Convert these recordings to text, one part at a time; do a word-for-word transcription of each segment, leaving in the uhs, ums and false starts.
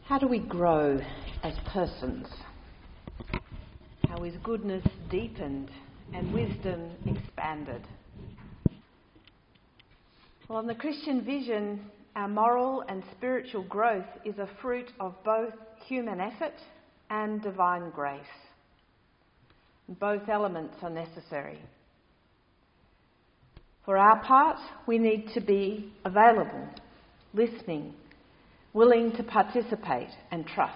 How do we grow as persons? How is goodness deepened and wisdom expanded? Well, in the Christian vision, our moral and spiritual growth is a fruit of both human effort and divine grace. Both elements are necessary. For our part, we need to be available, listening, willing to participate and trust.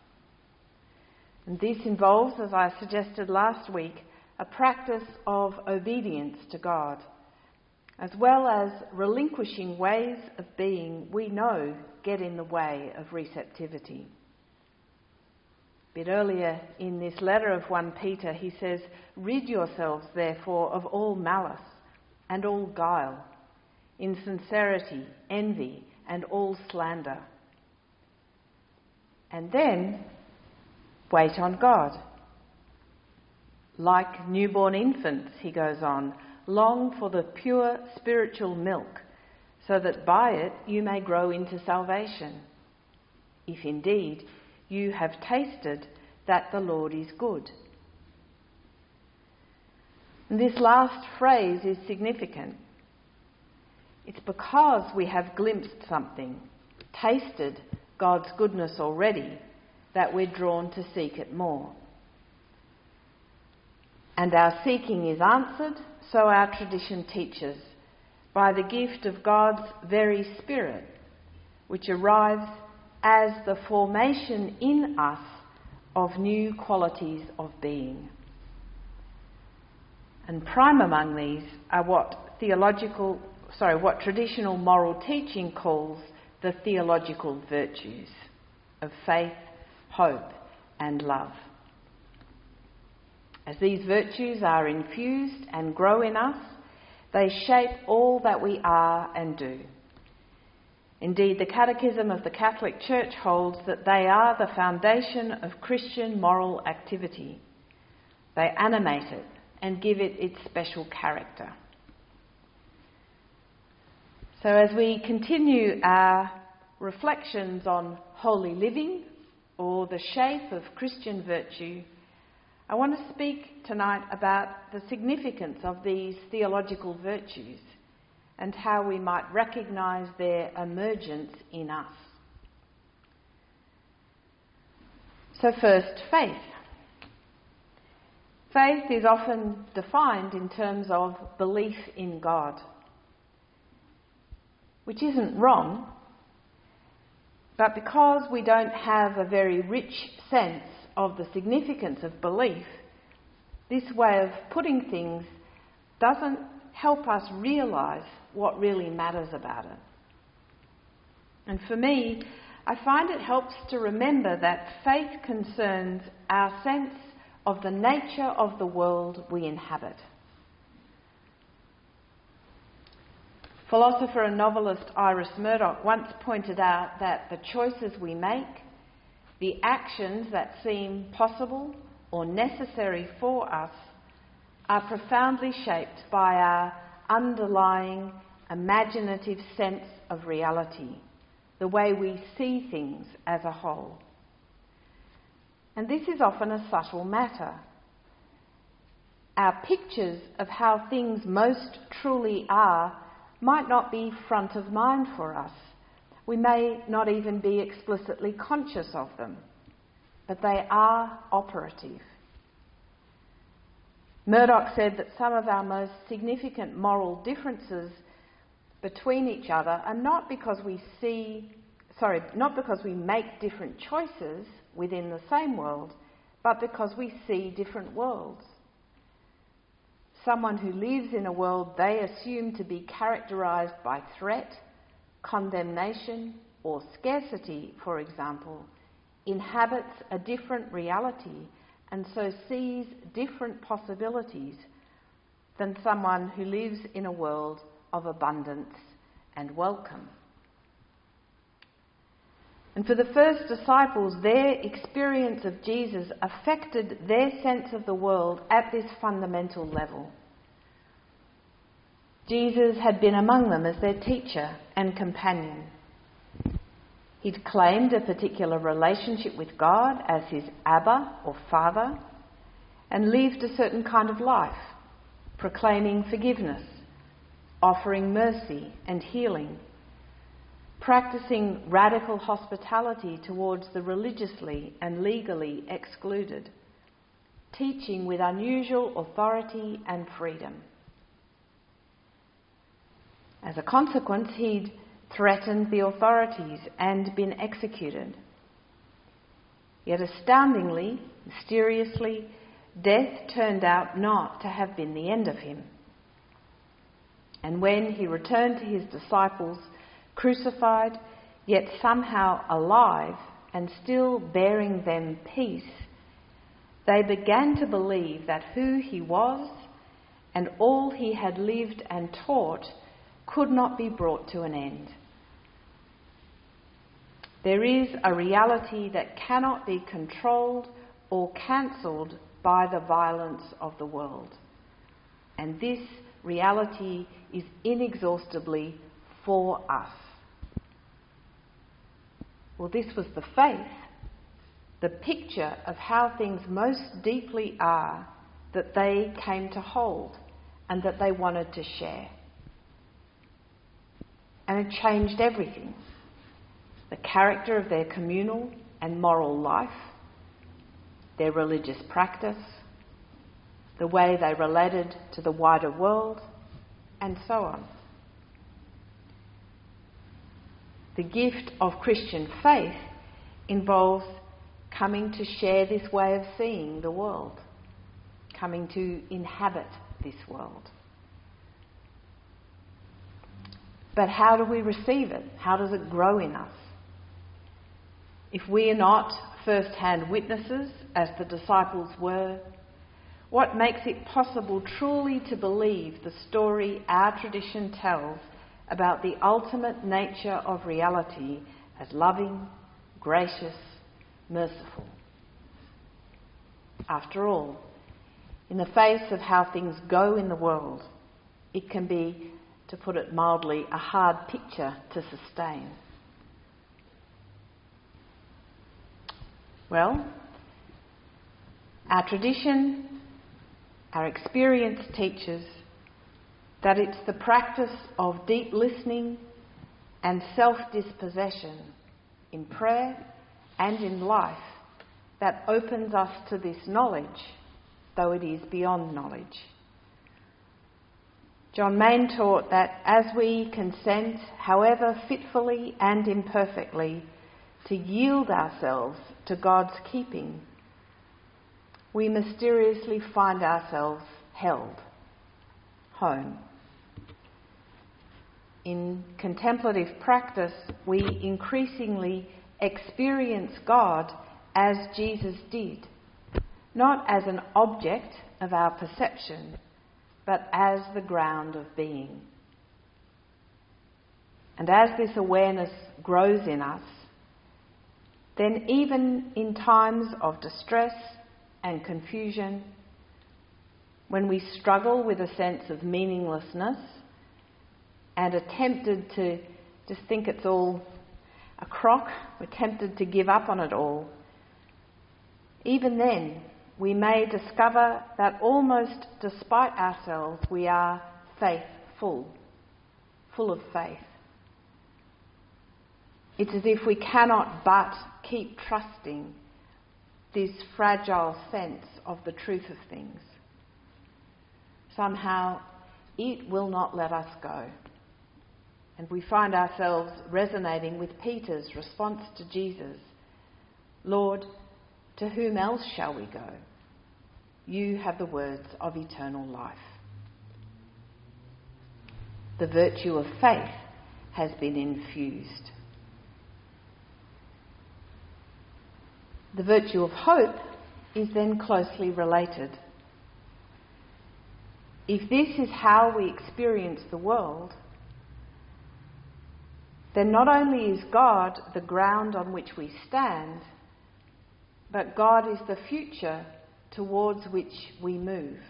And this involves, as I suggested last week, a practice of obedience to God, as well as relinquishing ways of being we know get in the way of receptivity. A bit earlier in this letter of First Peter, he says, "Rid yourselves, therefore, of all malice and all guile, insincerity, envy, and all slander." And then, wait on God. Like newborn infants, he goes on, long for the pure spiritual milk, so that by it you may grow into salvation, if indeed you have tasted that the Lord is good. And this last phrase is significant. It's because we have glimpsed something, tasted God's goodness already, that we're drawn to seek it more. And our seeking is answered, so our tradition teaches, by the gift of God's very Spirit, which arrives as the formation in us of new qualities of being. And prime among these are what theological, sorry, what traditional moral teaching calls the theological virtues of faith, hope, and love. As these virtues are infused and grow in us, they shape all that we are and do. Indeed, the Catechism of the Catholic Church holds that they are the foundation of Christian moral activity. They animate it and give it its special character. So as we continue our reflections on holy living, or the shape of Christian virtue, I want to speak tonight about the significance of these theological virtues and how we might recognise their emergence in us. So first, faith. Faith is often defined in terms of belief in God, which isn't wrong, but because we don't have a very rich sense of the significance of belief, this way of putting things doesn't help us realise what really matters about it. And for me, I find it helps to remember that faith concerns our sense of the nature of the world we inhabit. Philosopher and novelist Iris Murdoch once pointed out that the choices we make, the actions that seem possible or necessary for us, are profoundly shaped by our underlying imaginative sense of reality, the way we see things as a whole. And this is often a subtle matter. Our pictures of how things most truly are might not be front of mind for us. We may not even be explicitly conscious of them, but they are operative. Murdoch said that some of our most significant moral differences between each other are not because we see, sorry, not because we make different choices within the same world, but because we see different worlds. Someone who lives in a world they assume to be characterised by threat, condemnation, or scarcity, for example, inhabits a different reality and so sees different possibilities than someone who lives in a world of abundance and welcome. And for the first disciples, their experience of Jesus affected their sense of the world at this fundamental level. Jesus had been among them as their teacher and companion. He'd claimed a particular relationship with God as his Abba or Father, and lived a certain kind of life, proclaiming forgiveness, offering mercy and healing, practicing radical hospitality towards the religiously and legally excluded, teaching with unusual authority and freedom. As a consequence, he'd threatened the authorities and been executed. Yet astoundingly, mysteriously, death turned out not to have been the end of him. And when he returned to his disciples, crucified, yet somehow alive and still bearing them peace, they began to believe that who he was and all he had lived and taught could not be brought to an end. There is a reality that cannot be controlled or cancelled by the violence of the world. And this reality is inexhaustibly for us. Well, this was the faith, the picture of how things most deeply are that they came to hold and that they wanted to share. And it changed everything. The character of their communal and moral life, their religious practice, the way they related to the wider world, and so on. The gift of Christian faith involves coming to share this way of seeing the world, coming to inhabit this world. But how do we receive it? How does it grow in us? If we are not first-hand witnesses, as the disciples were, what makes it possible truly to believe the story our tradition tells about the ultimate nature of reality as loving, gracious, merciful? After all, in the face of how things go in the world, it can be, to put it mildly, a hard picture to sustain. Well, our tradition, our experience teaches that it's the practice of deep listening and self-dispossession in prayer and in life that opens us to this knowledge, though it is beyond knowledge. John Main taught that as we consent, however fitfully and imperfectly, to yield ourselves to God's keeping, we mysteriously find ourselves held home. In contemplative practice, we increasingly experience God as Jesus did, not as an object of our perception, but as the ground of being. And as this awareness grows in us, then even in times of distress and confusion, when we struggle with a sense of meaninglessness and are tempted to just think it's all a crock, we're tempted to give up on it all, even then we may discover that almost despite ourselves we are faithful, full of faith. It's as if we cannot but keep trusting this fragile sense of the truth of things. Somehow it will not let us go. And we find ourselves resonating with Peter's response to Jesus. Lord, to whom else shall we go? You have the words of eternal life. The virtue of faith has been infused. The virtue of hope is then closely related. If this is how we experience the world, then not only is God the ground on which we stand, but God is the future towards which we move.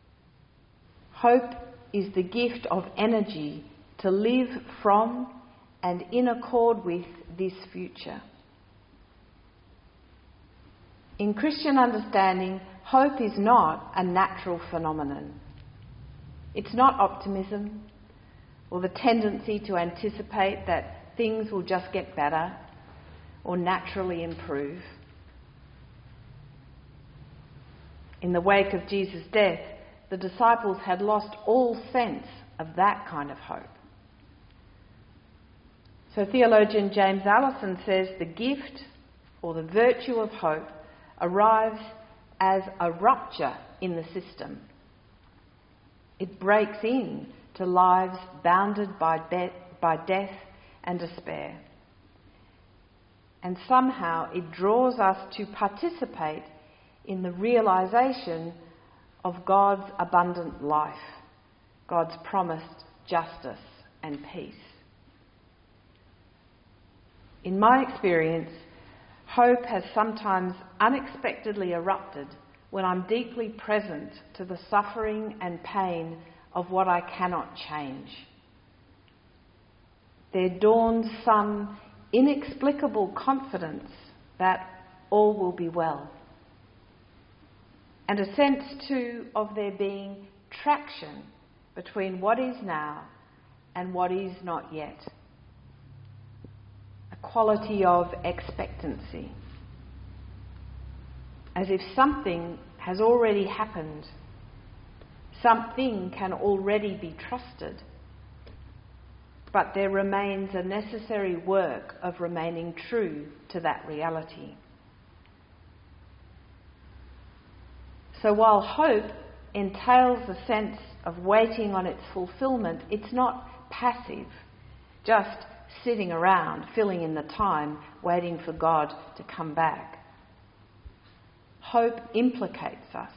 Hope is the gift of energy to live from and in accord with this future. In Christian understanding, hope is not a natural phenomenon. It's not optimism or the tendency to anticipate that things will just get better or naturally improve. In the wake of Jesus' death, the disciples had lost all sense of that kind of hope. So theologian James Allison says the gift or the virtue of hope arrives as a rupture in the system. It breaks in to lives bounded by, be- by death and despair. And somehow it draws us to participate in the realisation of God's abundant life, God's promised justice and peace. In my experience, hope has sometimes unexpectedly erupted when I'm deeply present to the suffering and pain of what I cannot change. There dawns some inexplicable confidence that all will be well, and a sense too of there being traction between what is now and what is not yet. A quality of expectancy, as if something has already happened, something can already be trusted, but there remains a necessary work of remaining true to that reality. So while hope entails a sense of waiting on its fulfilment, it's not passive, just sitting around, filling in the time, waiting for God to come back. Hope implicates us,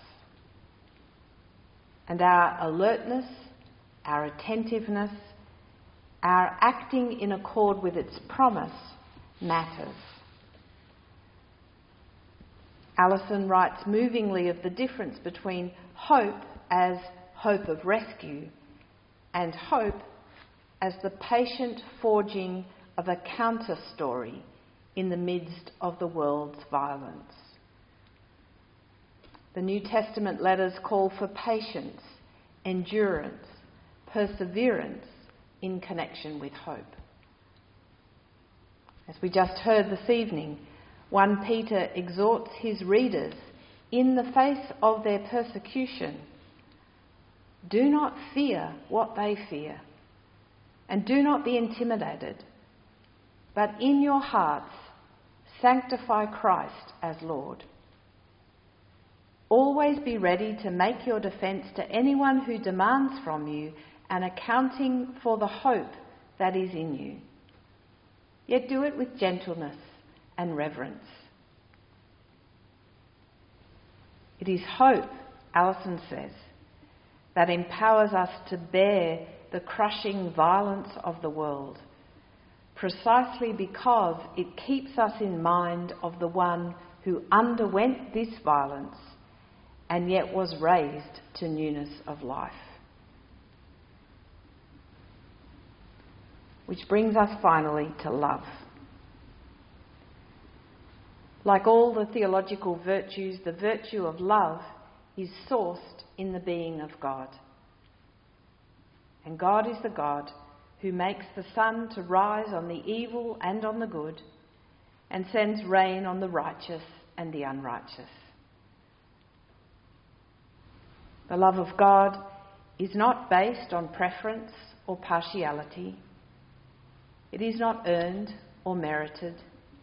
and our alertness, our attentiveness, our acting in accord with its promise matters. Allison writes movingly of the difference between hope as hope of rescue and hope as the patient forging of a counter-story in the midst of the world's violence. The New Testament letters call for patience, endurance, perseverance in connection with hope. As we just heard this evening, First Peter exhorts his readers in the face of their persecution, do not fear what they fear, and do not be intimidated, but in your hearts sanctify Christ as Lord. Always be ready to make your defence to anyone who demands from you an accounting for the hope that is in you. Yet do it with gentleness and reverence. It is hope, Allison says, that empowers us to bear the crushing violence of the world, precisely because it keeps us in mind of the one who underwent this violence and yet was raised to newness of life. Which brings us finally to love. Like all the theological virtues, the virtue of love is sourced in the being of God. And God is the God who makes the sun to rise on the evil and on the good, and sends rain on the righteous and the unrighteous. The love of God is not based on preference or partiality. It is not earned or merited.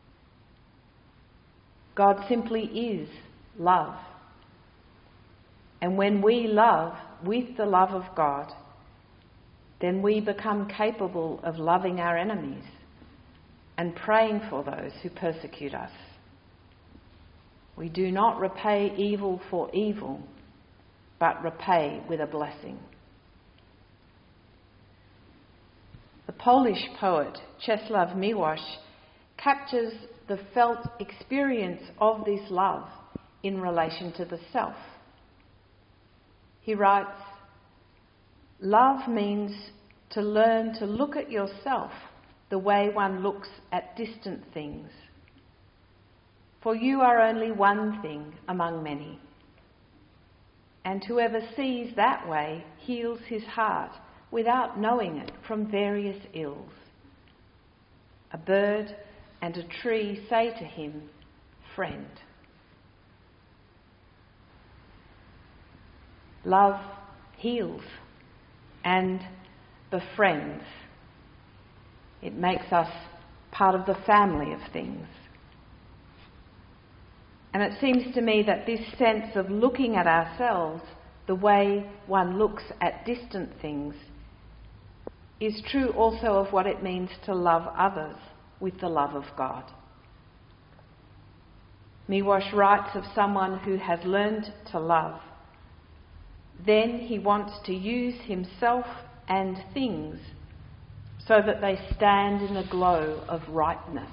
God simply is love. And when we love with the love of God, then we become capable of loving our enemies and praying for those who persecute us. We do not repay evil for evil, but repay with a blessing. The Polish poet Czesław Miłosz captures the felt experience of this love in relation to the self. He writes, "Love means to learn to look at yourself the way one looks at distant things. For you are only one thing among many. And whoever sees that way heals his heart without knowing it from various ills. A bird and a tree say to him, "Friend." Love heals and befriends. It makes us part of the family of things. And it seems to me that this sense of looking at ourselves the way one looks at distant things is true also of what it means to love others with the love of God. Miłosz writes of someone who has learned to love. Then he wants to use himself and things so that they stand in the glow of rightness.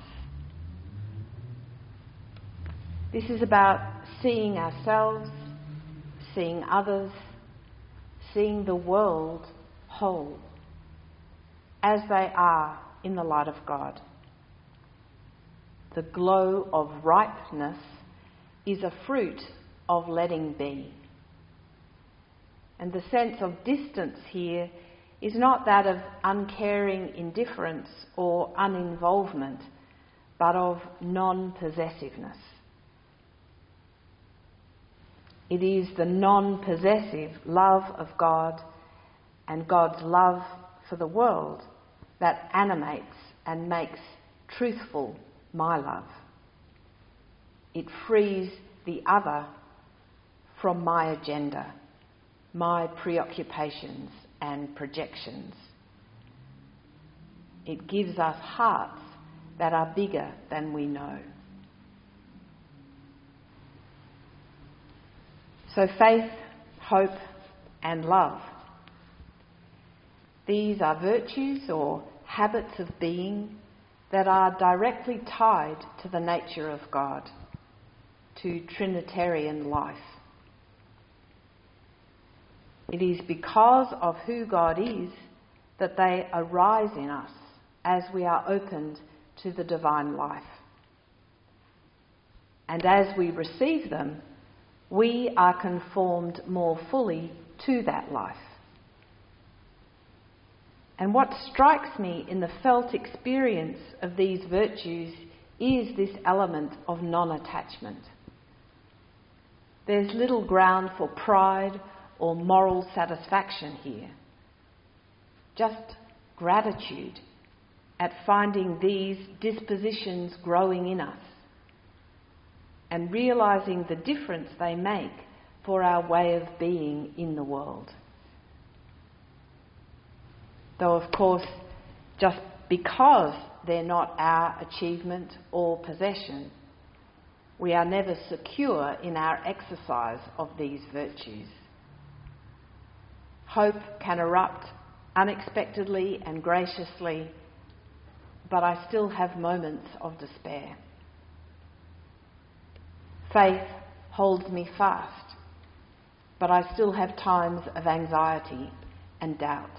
This is about seeing ourselves, seeing others, seeing the world whole, as they are in the light of God. The glow of ripeness is a fruit of letting be. And the sense of distance here is not that of uncaring indifference or uninvolvement, but of non-possessiveness. It is the non-possessive love of God and God's love for the world that animates and makes truthful my love. It frees the other from my agenda, my preoccupations and projections. It gives us hearts that are bigger than we know. So faith, hope and love. These are virtues or habits of being that are directly tied to the nature of God, to Trinitarian life. It is because of who God is that they arise in us as we are opened to the divine life. And as we receive them, we are conformed more fully to that life. And what strikes me in the felt experience of these virtues is this element of non-attachment. There's little ground for pride or moral satisfaction here. Just gratitude at finding these dispositions growing in us and realising the difference they make for our way of being in the world. Though, of course, just because they're not our achievement or possession, we are never secure in our exercise of these virtues. Hope can erupt unexpectedly and graciously, but I still have moments of despair. Faith holds me fast, but I still have times of anxiety and doubt.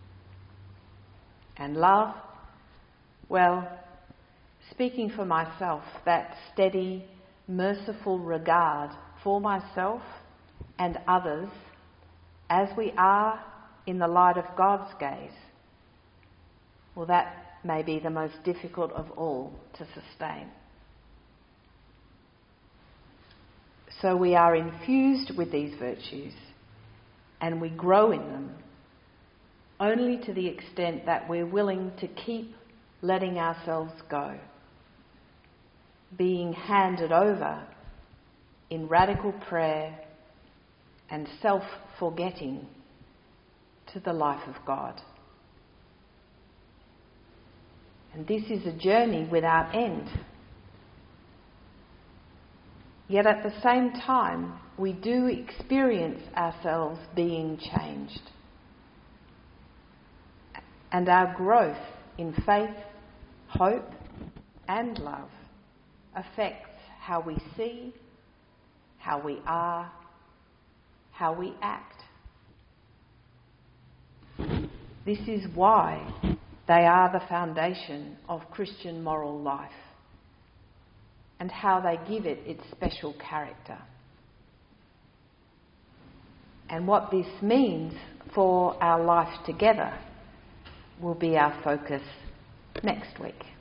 And love, well, speaking for myself, that steady, merciful regard for myself and others as we are in the light of God's gaze, well, that may be the most difficult of all to sustain. So we are infused with these virtues and we grow in them only to the extent that we're willing to keep letting ourselves go, being handed over in radical prayer and self-forgetting to the life of God. And this is a journey without end. Yet at the same time, we do experience ourselves being changed. And our growth in faith, hope and love affects how we see, how we are, how we act. This is why They are the foundation of Christian moral life and how they give it its special character. And what this means for our life together will be our focus next week.